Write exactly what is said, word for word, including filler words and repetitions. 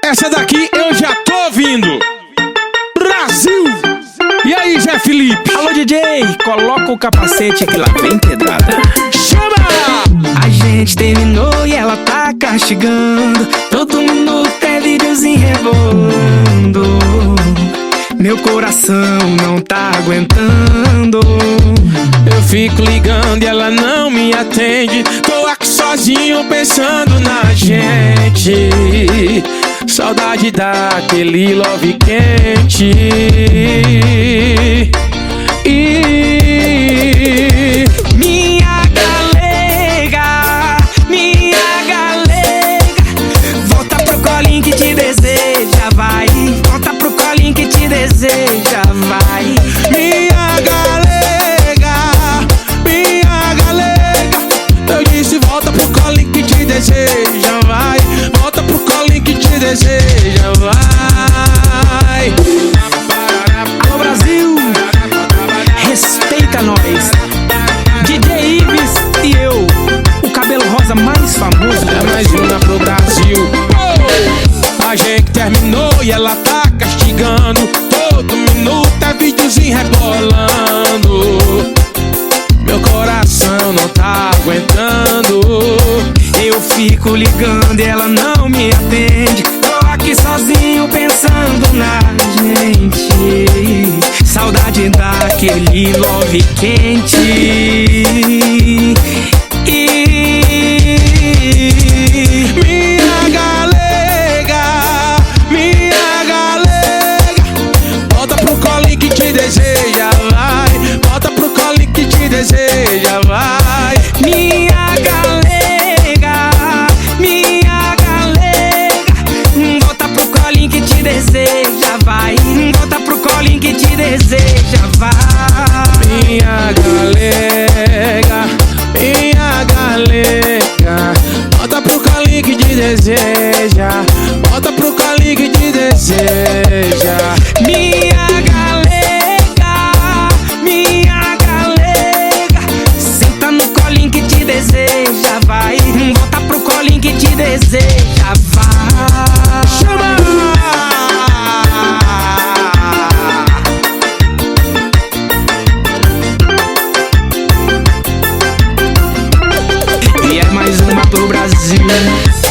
Essa daqui eu já tô ouvindo. Brasil! E aí, Zé Felipe? Alô, D J, coloca o capacete que lá vem pedrada. Chama! A gente terminou e ela tá castigando. Todo minuto é videozinho rebolando. Meu coração não tá aguentando. Eu fico ligando e ela não me atende. Tô aqui sozinho pensando na gente. Saudade daquele love quente. E minha galega, minha galega, volta pro colinho que te deseja, vai. Volta pro colinho que te deseja, vai. minha galega, minha galega, eu disse volta pro colinho que te deseja, vai. Volta pro colinho que te deseja, vai. Alô, Brasil, respeita nós. D J Ives e eu, o cabelo rosa mais famoso. É mais uma pro Brasil. Oh! A gente terminou e ela tá castigando. Todo minuto é videozinho rebolando. Meu coração não tá aguentando. Eu fico ligando e ela não me atende. Tô aqui sozinho pensando na gente. Saudade daquele love quente. E minha galega, minha galega, volta pro colinho que te deseja, vai. Volta pro colinho que te deseja, vai. minha galega, minha galega, volta pro colinho que te deseja, vai. Volta pro colinho que te deseja, vai. Minha galega, minha galega, volta pro colinho que te deseja. Volta pro colinho que te deseja. Minha galega, minha galega, senta no colinho que te deseja, vai. Volta pro colinho que te deseja, vai. Chama! E é mais uma pro Brasil.